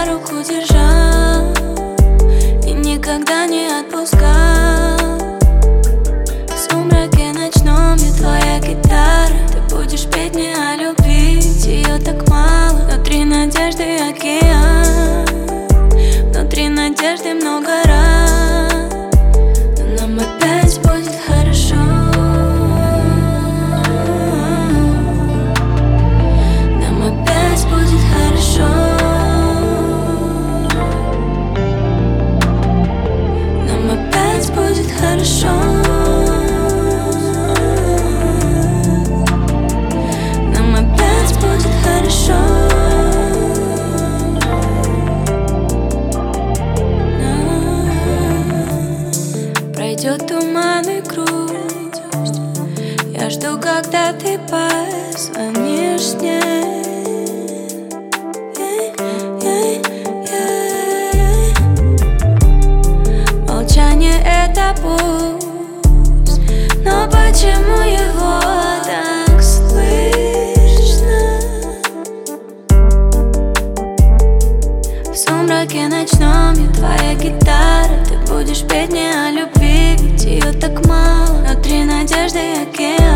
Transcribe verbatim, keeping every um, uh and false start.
за руку держал и никогда не отпускал. В сумраке ночном я твоя гитара. Ты будешь петь мне о любви, ведь ее так мало. Внутри надежды океан, внутри надежды много ран. Но нам опять будет хорошо. Нам опять будет хорошо. Нам опять будет хорошо. Нам опять будет хорошо. Пройдет туман и грусть. Я жду, когда ты позвонишь мне. Молчание — это пусть, но почему его так слышно? В сумраке ночном я твоя гитара. Ты будешь петь мне о любви, ведь ее так мало. Внутри надежды океан,